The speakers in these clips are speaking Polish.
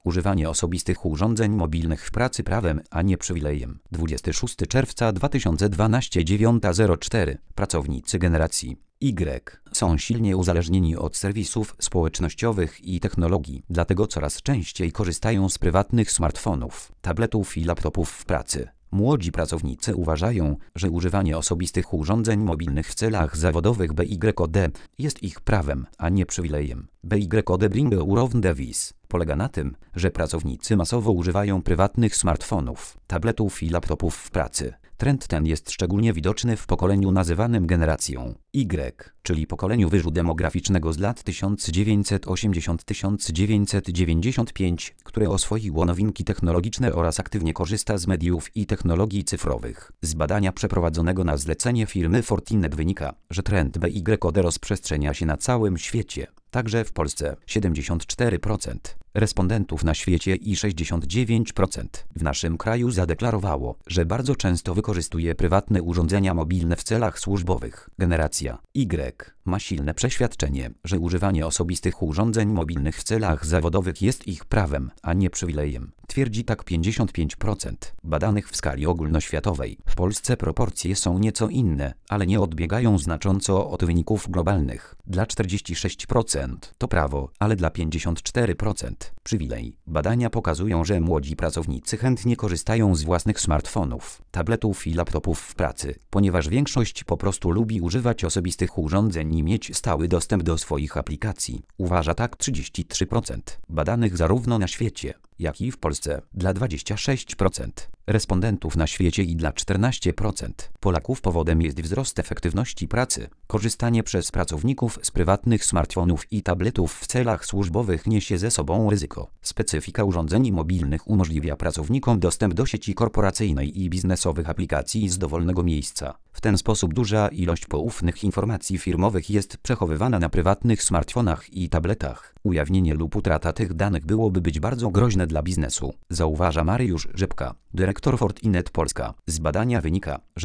Używanie osobistych urządzeń mobilnych w pracy prawem, a nie przywilejem. 26 czerwca 2012 9:04. Pracownicy generacji Y są silnie uzależnieni od serwisów społecznościowych i technologii, dlatego coraz częściej korzystają z prywatnych smartfonów, tabletów i laptopów w pracy. Młodzi pracownicy uważają, że używanie osobistych urządzeń mobilnych w celach zawodowych BYD jest ich prawem, a nie przywilejem. BYD Bring Your Device polega na tym, że pracownicy masowo używają prywatnych smartfonów, tabletów i laptopów w pracy. Trend ten jest szczególnie widoczny w pokoleniu nazywanym generacją Y, czyli pokoleniu wyżu demograficznego z lat 1980-1995, które oswoiło nowinki technologiczne oraz aktywnie korzysta z mediów i technologii cyfrowych. Z badania przeprowadzonego na zlecenie firmy Fortinet wynika, że trend BYD rozprzestrzenia się na całym świecie. Także w Polsce 74% respondentów na świecie i 69% w naszym kraju zadeklarowało, że bardzo często wykorzystuje prywatne urządzenia mobilne w celach służbowych. Generacja Y ma silne przeświadczenie, że używanie osobistych urządzeń mobilnych w celach zawodowych jest ich prawem, a nie przywilejem. Twierdzi tak 55% badanych w skali ogólnoświatowej. W Polsce proporcje są nieco inne, ale nie odbiegają znacząco od wyników globalnych. Dla 46% to prawo, ale dla 54% przywilej. Badania pokazują, że młodzi pracownicy chętnie korzystają z własnych smartfonów, tabletów i laptopów w pracy, ponieważ większość po prostu lubi używać osobistych urządzeń i mieć stały dostęp do swoich aplikacji. Uważa tak 33% badanych zarówno na świecie, jak i w Polsce. Dla 26% respondentów na świecie i dla 14% Polaków powodem jest wzrost efektywności pracy. Korzystanie przez pracowników z prywatnych smartfonów i tabletów w celach służbowych niesie ze sobą ryzyko. Specyfika urządzeń mobilnych umożliwia pracownikom dostęp do sieci korporacyjnej i biznesowych aplikacji z dowolnego miejsca. W ten sposób duża ilość poufnych informacji firmowych jest przechowywana na prywatnych smartfonach i tabletach. Ujawnienie lub utrata tych danych byłoby być bardzo groźne dla biznesu, zauważa Mariusz Rzepka, dyrektor Fortinet Polska. Z badania wynika, że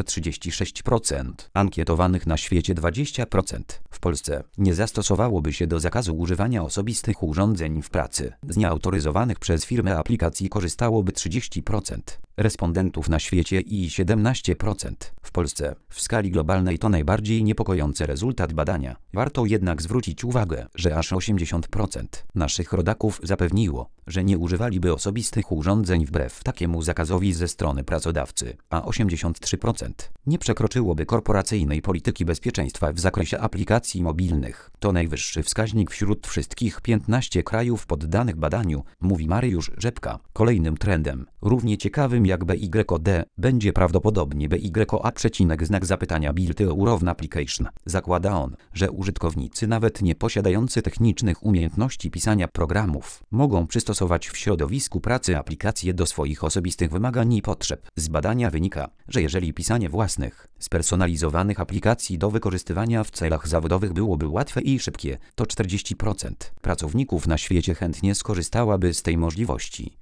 36% ankietowanych na świecie 20% w Polsce nie zastosowałoby się do zakazu używania osobistych urządzeń w pracy. Z nieautoryzowanych przez firmę aplikacji korzystałoby 30% respondentów na świecie i 17% w Polsce. W skali globalnej to najbardziej niepokojący rezultat badania. Warto jednak zwrócić uwagę, że aż 80% naszych rodaków zapewniło, że nie używaliby osobistych urządzeń wbrew takiemu zakazowi ze strony pracodawcy, a 83% nie przekroczyłoby korporacyjnej polityki bezpieczeństwa w zakresie aplikacji mobilnych. To najwyższy wskaźnik wśród wszystkich 15 krajów poddanych badaniu, mówi Mariusz Rzepka. Kolejnym trendem, równie ciekawym jak BYD, będzie prawdopodobnie BYA, Build Your Application. Zakłada on, że użytkownicy nawet nie posiadający technicznych umiejętności pisania programów mogą przystosować w środowisku pracy aplikacje do swoich osobistych wymagań i potrzeb. Z badania wynika, że jeżeli pisanie własnych, spersonalizowanych aplikacji do wykorzystywania w celach zawodowych byłoby łatwe i szybkie, to 40% pracowników na świecie chętnie skorzystałaby z tej możliwości.